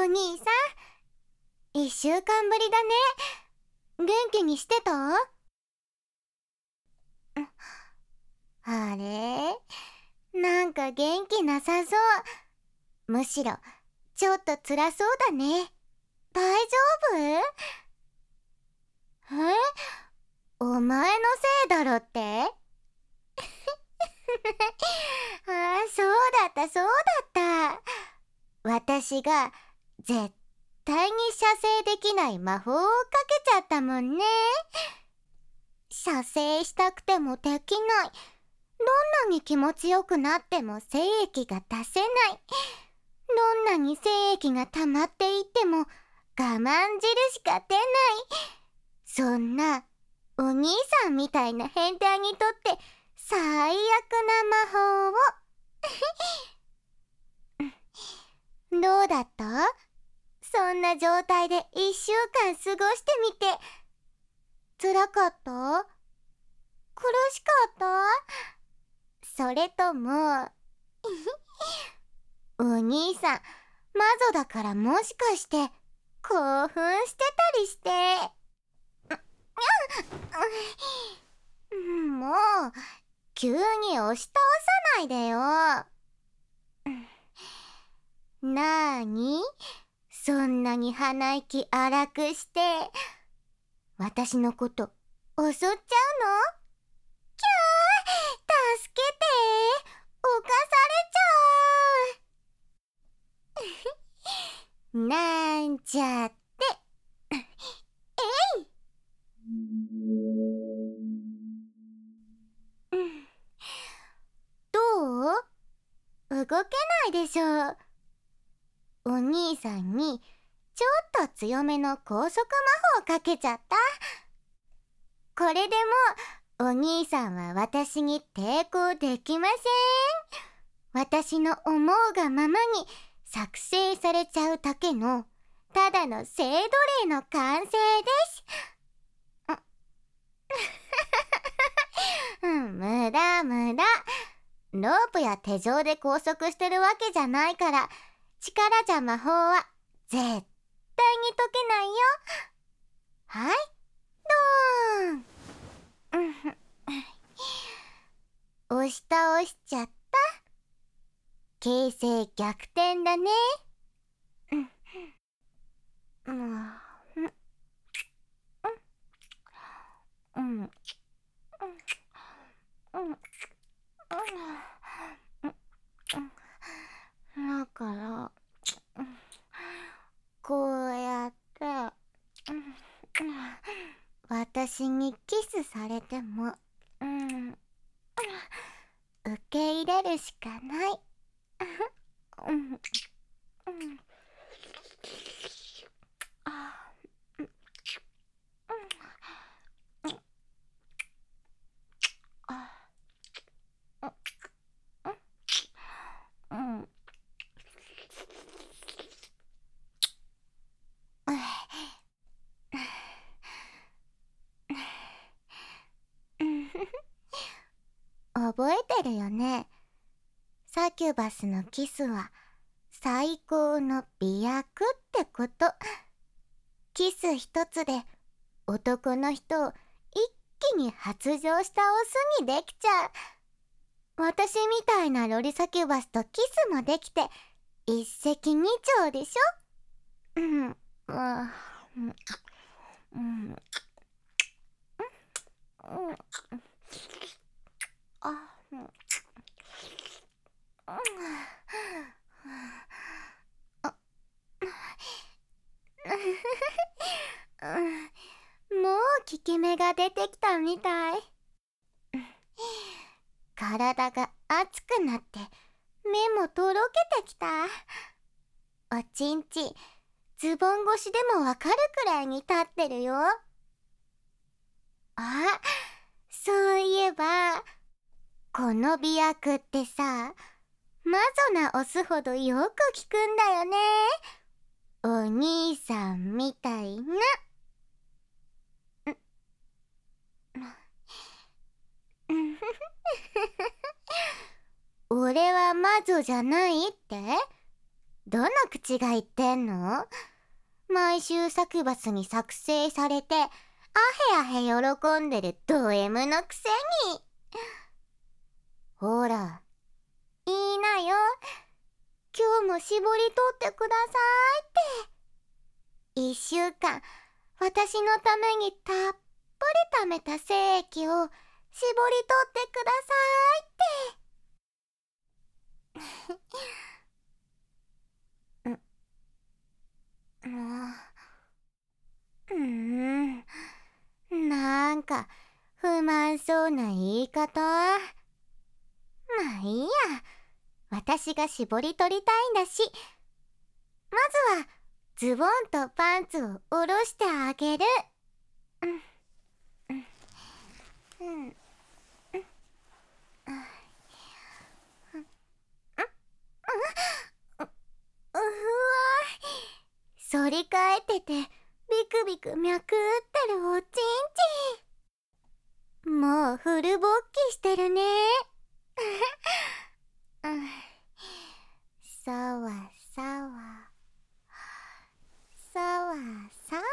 兄さん、1週間ぶりだね。元気にしてた？あれ？なんか元気なさそう。むしろ、ちょっと辛そうだね。大丈夫？お前のせいだろって？そうだったそうだった。私が絶対に射精できない魔法をかけちゃったもんね。射精したくてもできない。どんなに気持ちよくなっても精液が出せない。どんなに精液が溜まっていっても我慢汁しか出ない。そんなお兄さんみたいな変態にとって最悪な魔法をどうだった？そんな状態で1週間過ごしてみて。辛かった？苦しかった？それともお兄さん魔女だからもしかして興奮してたりして。もう急に押し倒さないでよ。なーに？そんなに鼻息荒くして私のこと襲っちゃうの？キャー、助けて、犯されちゃう。なんちゃって。えい。どう？動けないでしょう。お兄さんにちょっと強めの高速魔法かけちゃった。これでもお兄さんは私に抵抗できません。私の思うがままに作成されちゃうだけのただの性奴隷の完成です。無駄無駄。ロープや手錠で拘束してるわけじゃないから力じゃ魔法は絶対に解けないよ。はい、ドーン。押し倒しちゃった。形勢逆転だね。だからこうやって私にキスされても受け入れるしかない。覚えてるよね。サキュバスのキスは最高の美薬ってこと。キス一つで男の人を一気に発情したオスにできちゃう。私みたいなロリサキュバスとキスもできて一石二鳥でしょ。もう効き目が出てきたみたい。体が熱くなって目もとろけてきた。おちんちズボン越しでもわかるくらいに立ってるよ。あ、そういえばこの美薬ってさ、魔女なオスほどよく効くんだよね。お兄さんみたいな。俺は魔女じゃないって？ どの口が言ってんの？毎週サクバスに作成されてアヘアヘ喜んでるド M のくせに。ほら、いいなよ。今日も絞り取ってくださいって。1週間、私のためにたっぷり貯めた精液を絞り取ってくださいって。なんか不満そうな言い方。まあいいや。私が絞り取りたいんだし、まずはズボンとパンツを下ろしてあげる。反り返っててビクビク脈打ってるおちんちん。もうフル勃起してるね。さわさわさわさわ。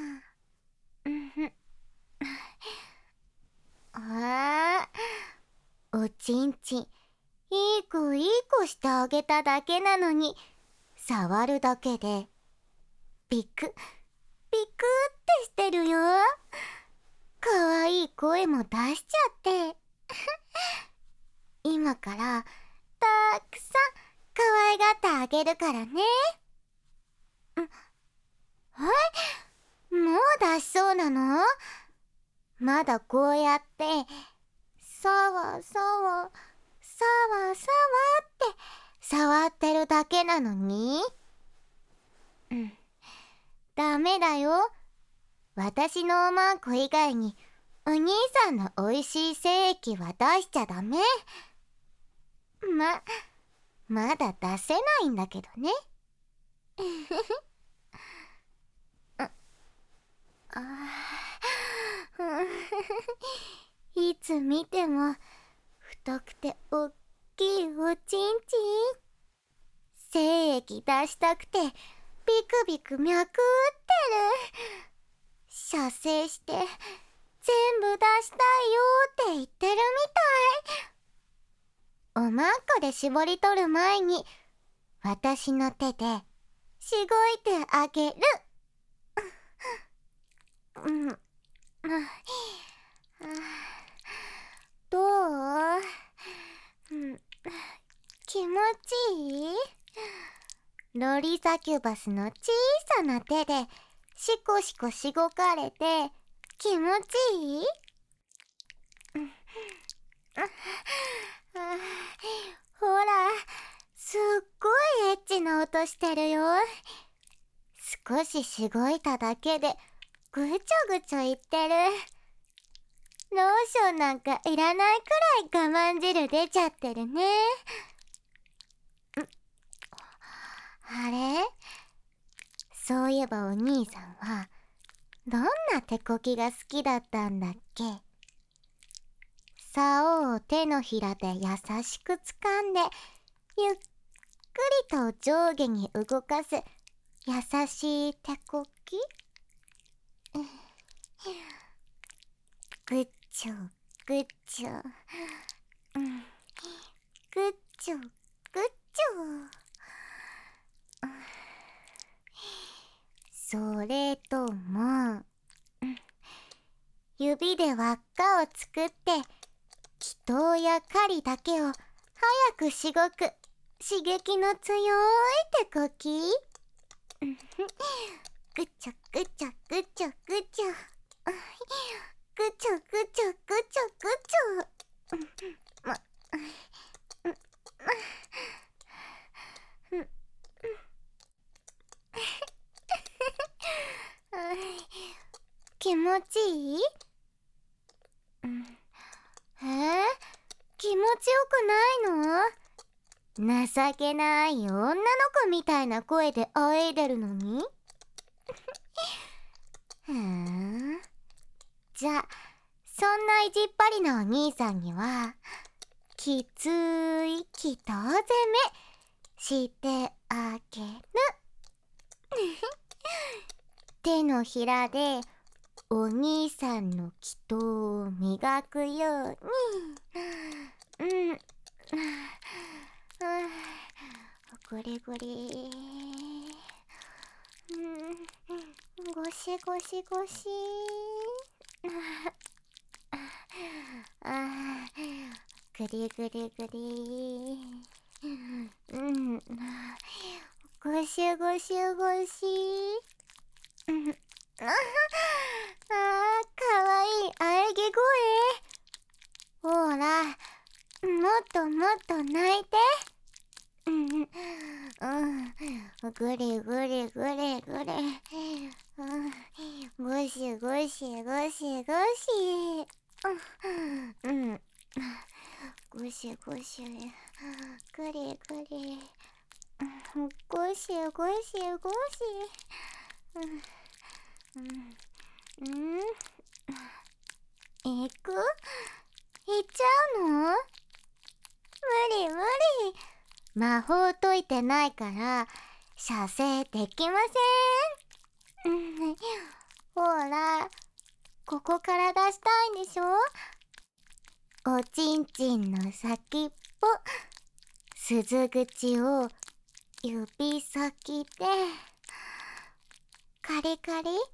ああ、おちんちんいい子いい子してあげただけなのに、触るだけでビクビクってしてるよ。かわいい声も出しちゃって今からたくさん可愛がってあげるからね。もう出しそうなの？まだこうやってさわさわさわさわって触ってるだけなのに。ダメだよ。私のおまんこ以外にお兄さんのおいしい精液は出しちゃダメ。まだ出せないんだけどね。いつ見ても太くておっきいおちんちん。精液出したくてビクビク脈打ってる。射精して全部出したいよって言ってるみたい。おまんこで絞り取る前に私の手でしごいてあげる。どう？気持ちいい？ロリサキュバスの小さな手でシコシコしごかれて気持ちいい？ほら、すっごいエッチな音してるよ。少ししごいただけでぐちょぐちょ言ってる。ローションなんかいらないくらい我慢汁出ちゃってるね。あれ？そういえばお兄さんはどんな手こきが好きだったんだっけ？竿を手のひらで優しく掴んでゆっくりと上下に動かす優しい手こき。グッチョグッチョ、グッチョグッチョ。それとも、指で輪っかを作って気筒や針だけを早くしごく刺激の強い手こき。グチョグチョグチョグチョ、グチョグチョグチョグチョ。気持ちいい？気持ちよくないの？情けない女の子みたいな声であえいでるのに。じゃあそんな意地っ張りなお兄さんにはきつい気筒攻めしてあげる。手のひらでお兄さんの祈祷を磨くように。うん。ぐりぐり。ゴシゴシゴシ。ぐりぐりぐり。ゴシゴシゴシ。かわいい喘ぎ声。ほら、もっともっと泣いて。ぐりぐりぐりぐり。ゴシゴシゴシゴシ。ゴシゴシ。ぐりぐり。ゴシゴシゴシ。行く？行っちゃうの？無理無理。魔法解いてないから射精できません。ほら、ここから出したいんでしょ？おちんちんの先っぽ、鈴口を指先でカリカリカリカリカリ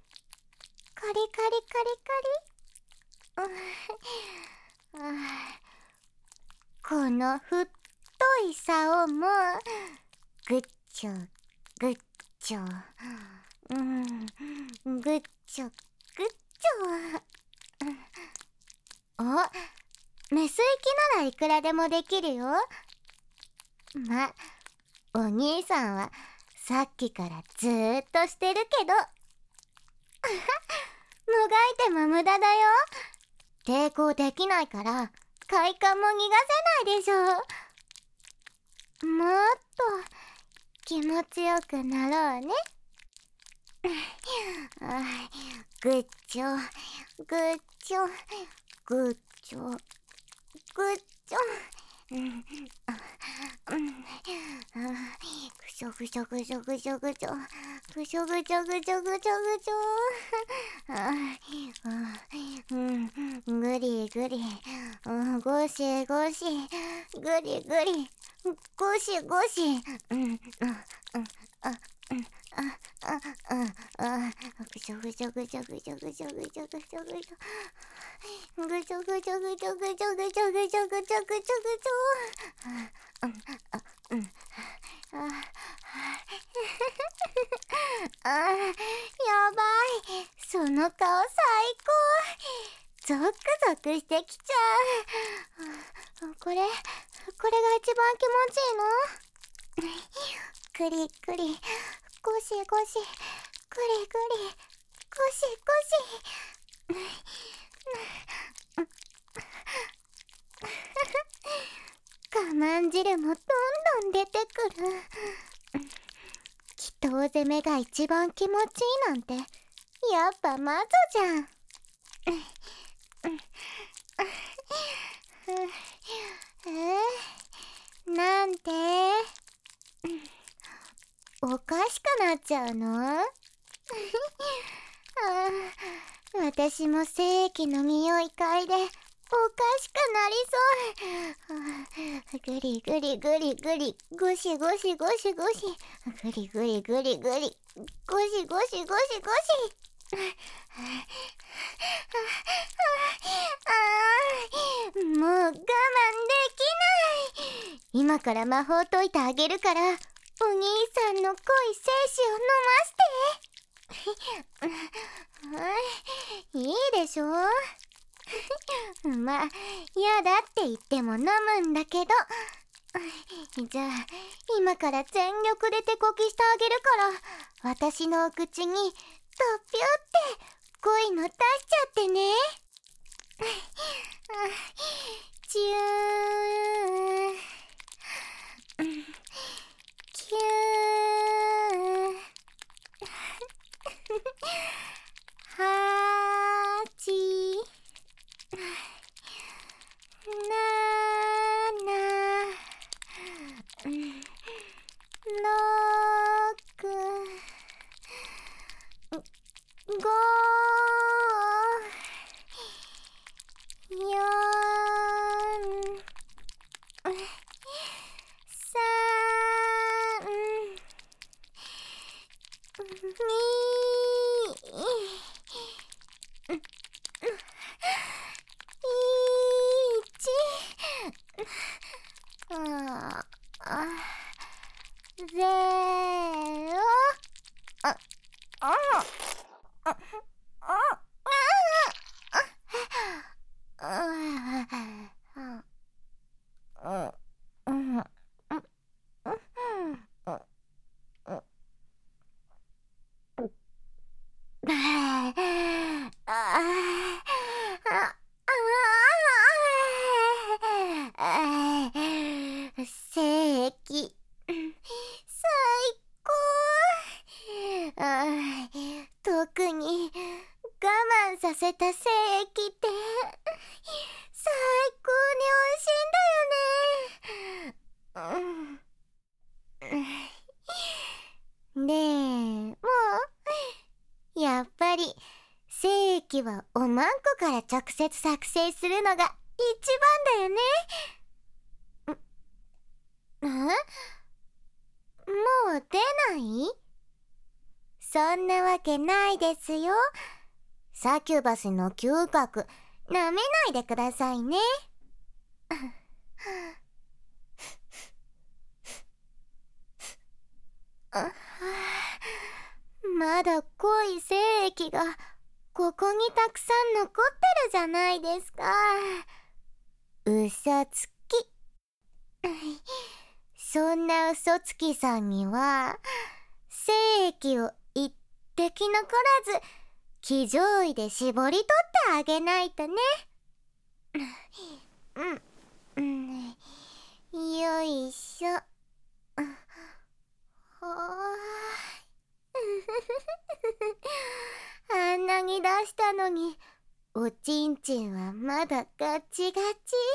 カリ。この太い竿もグッチョグッチョ、グッチョグッチョ。メス行きならいくらでもできるよ。お兄さんはさっきからずーっとしてるけど、もがいても無駄だよ。抵抗できないから快感も逃がせないでしょ。もっと気持ちよくなろうね。グッチョグッチョグッチョグッチョ。ぐしょぐしょぐしょぐしょぐしょぐしょぐしょぐしょぐしょぐしょ。ぐりぐり、ゴシゴシ、ぐりぐり、ゴシゴシ。ぐしょぐしょぐしょぐしょぐしょぐしょぐしょぐしょぐしょぐしょぐしょぐしょぐしょぐしょぐしょぐしょ。やばい、その顔最高。ゾクゾクしてきちゃう。これが一番気持ちいいの？クリクリ、ゴシゴシ、クリクリ、ゴシゴシ。我慢汁もどんどん出てくる。祈祷攻めが一番気持ちいいなんて、やっぱ魔女じゃん。なんておかしくなっちゃうの？私も精液の匂い嗅いでおかしくなりそう。ぐりぐりぐりぐり、ゴシゴシゴシゴシ、ぐりぐりぐりぐり、ゴシゴシゴシゴシ。もう我慢できない。今から魔法解いてあげるから、お兄さんの濃い精子を飲ませて。いいでしょ。まあ、嫌だって言っても飲むんだけど。じゃあ、今から全力で手こきしてあげるから、私のお口に、とっぴゅって恋の出しちゃってね。チュー、キュー、はち、なな、 せた精液って最高に美味しいんだよね。でもやっぱり精液はおまんこから直接作成するのが一番だよね。もう出ない？そんなわけないですよ。サキュバスの嗅覚なめないでくださいね。まだ濃い精液がここにたくさん残ってるじゃないですか。嘘つき。そんな嘘つきさんには精液を一滴残らず気丈位で絞り取ってあげないとね。よいしょ。あんなに出したのにおちんちんはまだガチガチ。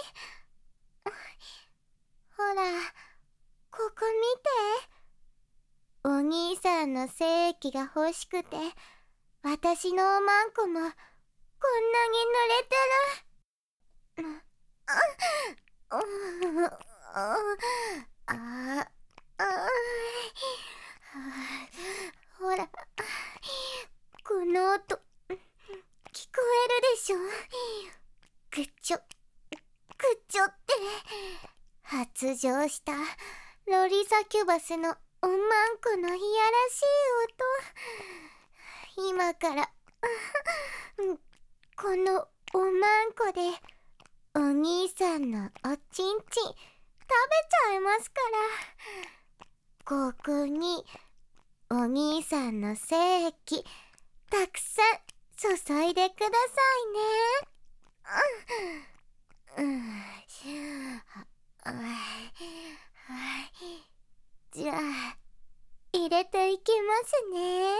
ほら、ここ見て。お兄さんの精液が欲しくて私のおまんこもこんなに濡れてる。ほら、この音聞こえるでしょ。グチョグチョって発情したロリサキュバスのおまんこのいやらしい音。今からこのおまんこでお兄さんのおちんちん食べちゃいますから。ここにお兄さんの精液たくさん注いでくださいね。じゃあ入れていきますね。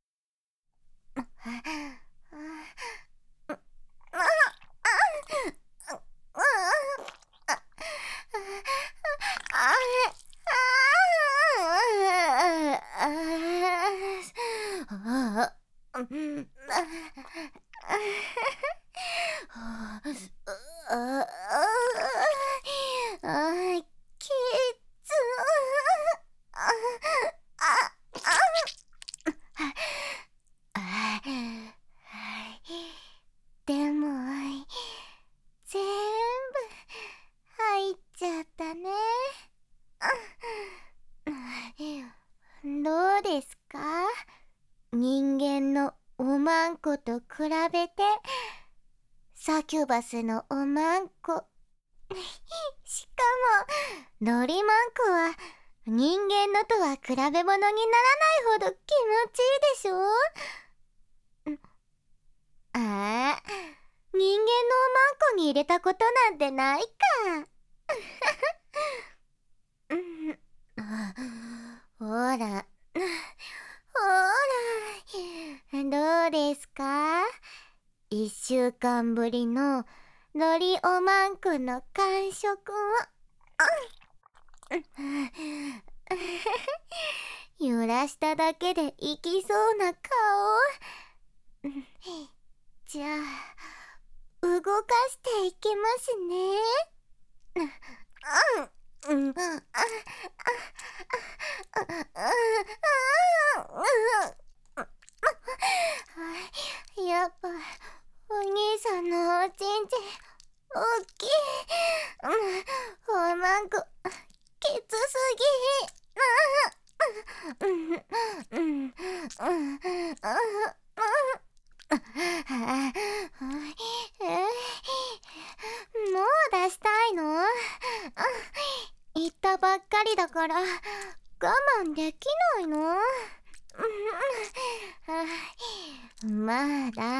きつでも全部入っちゃったね。どうですか？人間のおまんこと比べてサキュバスのおまんこしかもロリマンコは人間のとは比べ物にならないほど気持ちいいでしょ。人間のおまんこに入れたことなんてないか。ほらどうですか？1週間ぶりのロリおまんこの感触は。揺らしただけでいきそうな顔。じゃあ動かしていきますね。やっぱお兄さんのおちんちん大きい。おまんこきつすぎ。もう出したいの？言ったばっかりだから我慢できないの？まだ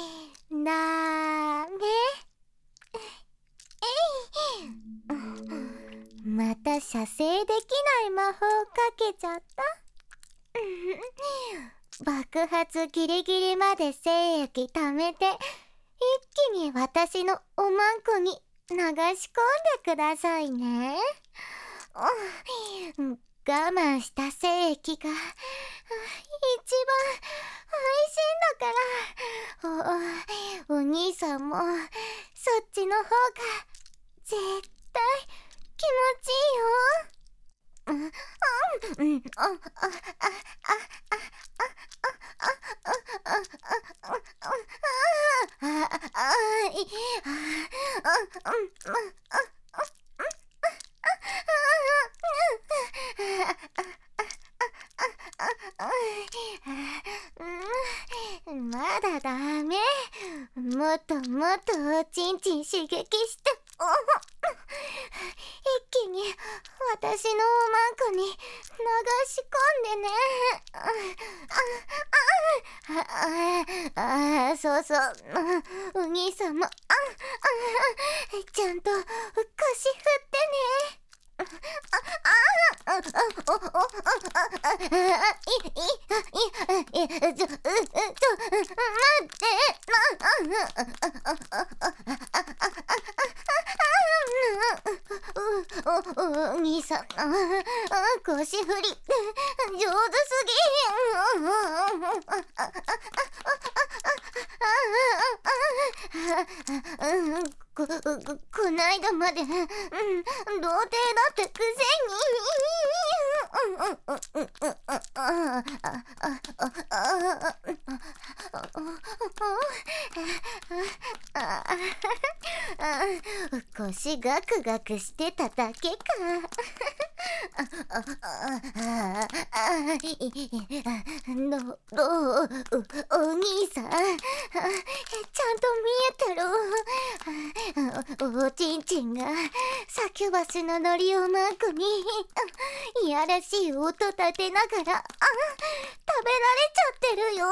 ダメ。また射精できない魔法かけちゃった。 爆発ギリギリまで精液溜めて、一気に私のおまんこに流し込んでくださいね。我慢した精液が一番美味しいんだから、お兄さんもそっちの方が絶対気持ちいいよ。まだダメ。もっともっとおちんちん刺激して、一気に私のおまんこに流し込んでね。そうそう、お兄さんもちゃんと腰振ってね。お兄さん、腰振り上手すぎ。こないだまで、童貞だってくせに。腰ガクガクしてただけか。お兄さん、ちゃんと見えてる。おちんちんがサキュバスのノリをマークにいやらしい音立てながら食べられちゃってるよ。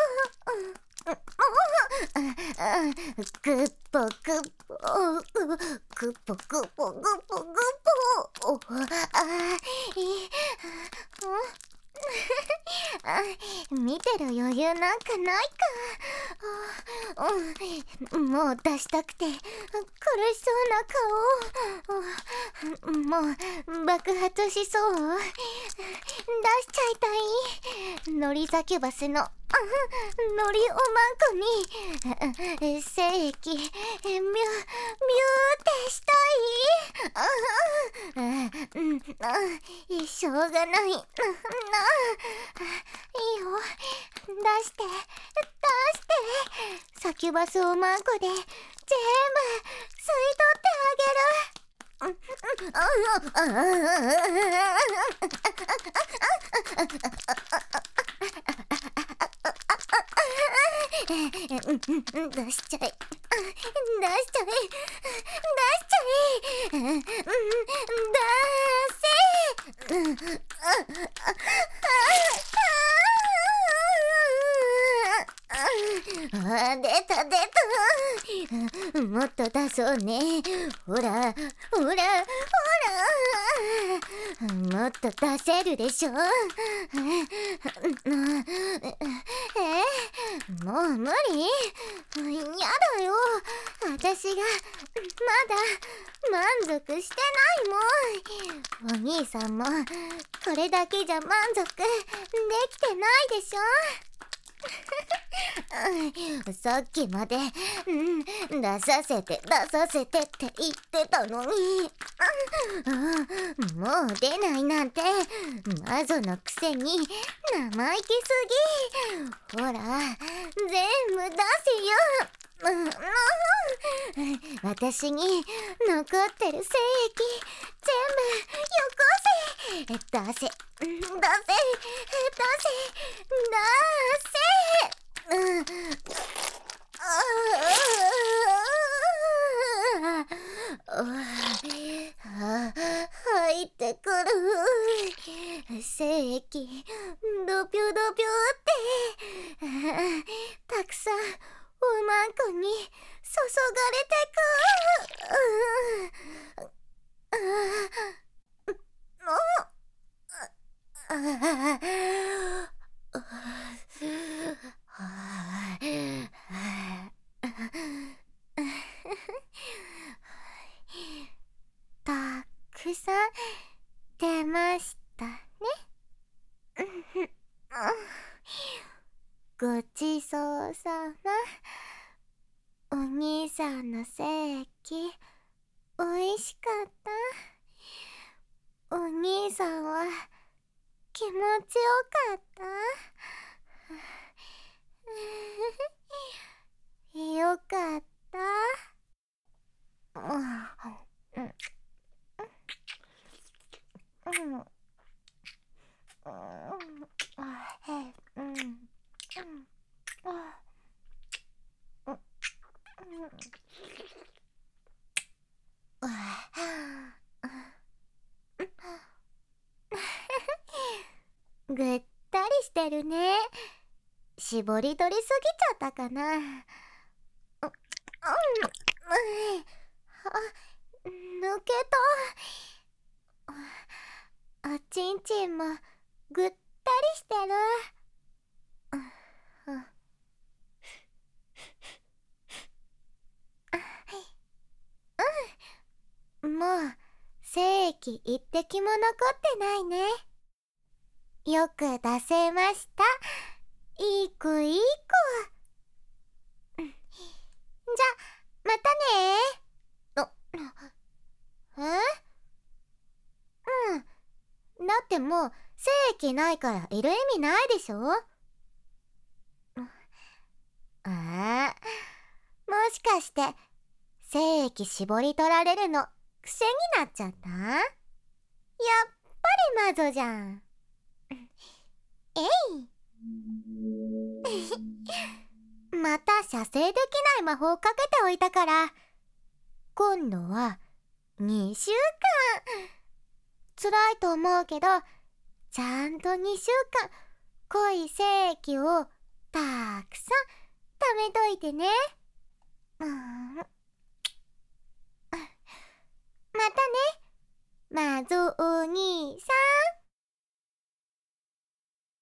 グッポグッポグッポグッポグッポグッポ。見てる余裕なんかないか。もう出したくて苦しそうな顔。もう爆発しそう。出しちゃいたい。ノリザキュバスのノリおまんこに精液ミューってしたい。しょうがないな。いいよ、出してサキュバスおまんこで全部吸い取ってあげる。出しちゃえ。出た。もっと出そうね。ほらもっと出せるでしょ。もう無理。やだよ。私がまだ満足してないもん。お兄さんもこれだけじゃ満足できてないでしょ。さっきまで、出させてって言ってたのに、もう出ないなんてマゾのくせに生意気すぎ。ほら全部出せよ。私に残ってる精液全部よこせ。出せ。入ってくる。精液ドピョドピョってたくさんおまんこに注がれてく。 ましたね。ごちそうさま。お兄さんの正規おいしかった。お兄さんは気持ちよかった。よかった。ぐったりしてるね。絞り取りすぎちゃったかな。抜けた。おちんちんもぐったりしてる。もう精液一滴も残ってないね。よく出せました。いい子いい子。じゃ、またね。だってもう精液ないからいる意味ないでしょ。もしかして精液絞り取られるの癖になっちゃった？やっぱり魔女じゃん。えいまた射精できない魔法かけておいたから、今度は2週間。辛いと思うけど、ちゃんと2週間濃い精液をたくさん貯めといてね。またね、魔像に。